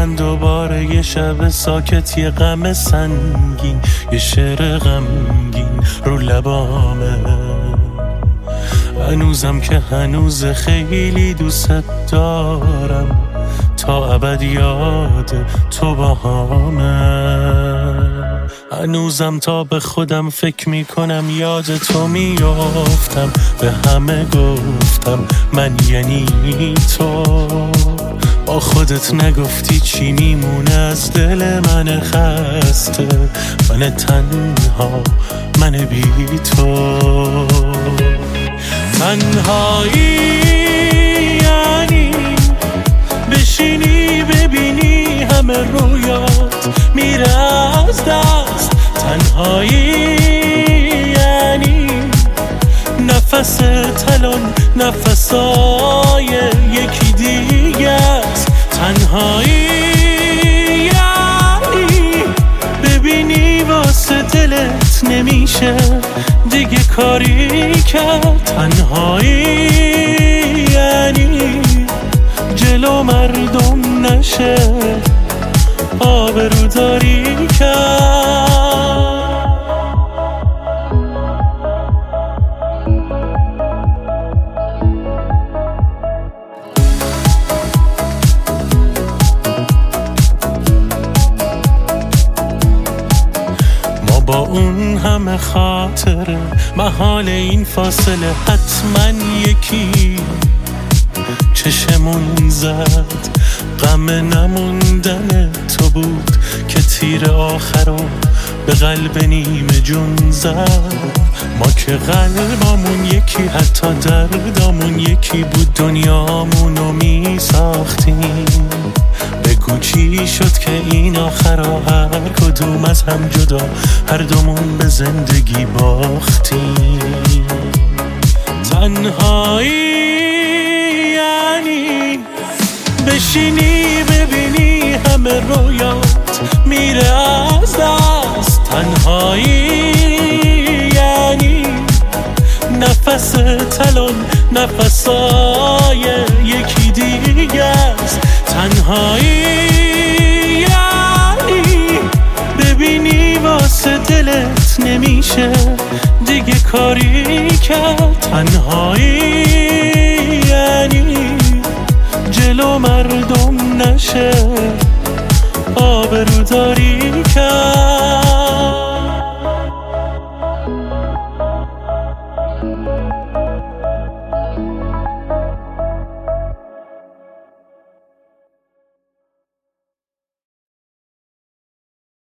من دوباره یه شب ساکت، یه غم سنگین، یه شعر غمگین رو لبامه. هنوزم که هنوز خیلی دوست دارم، تا ابد یاد تو باهامه. هنوزم تا به خودم فکر میکنم یاد تو میافتم، به همه گفتم من یعنی تو. با خودت نگفتی چی میمونه از دل من خسته، من تنها، من بی تو. تنهایی یعنی بشینی ببینی همه رویات میره از دست. تنهایی یعنی نفس تلون نفسای یکی دیگه است. تنهایی یعنی ببینی واسه دلت نمیشه دیگه کاری کرد. تنهایی یعنی جلو مردم نشه آبروداری کرد. ما با اون همه خاطره محال این فاصله حتما یکی چشمون زد. غم نموندن تو بود که تیر آخرو به قلب نیمه جون زد. ما که قلبامون یکی، حتی دردامون یکی بود، دنیامونو می ساختیم. بگو چی شد که این آخرا هر کدوم از هم جدا، هر دومون به زندگی باختیم. تنهایی یعنی بشینی ببینی همه رویات میره از دست. تنهایی یعنی نفس تلون نفسای یکی دیگه است. تنهایی یعنی ببینی واسه دلت نمیشه دیگه کاری کرد. تنهایی یعنی جلو مردم نشه آبروداری کرد.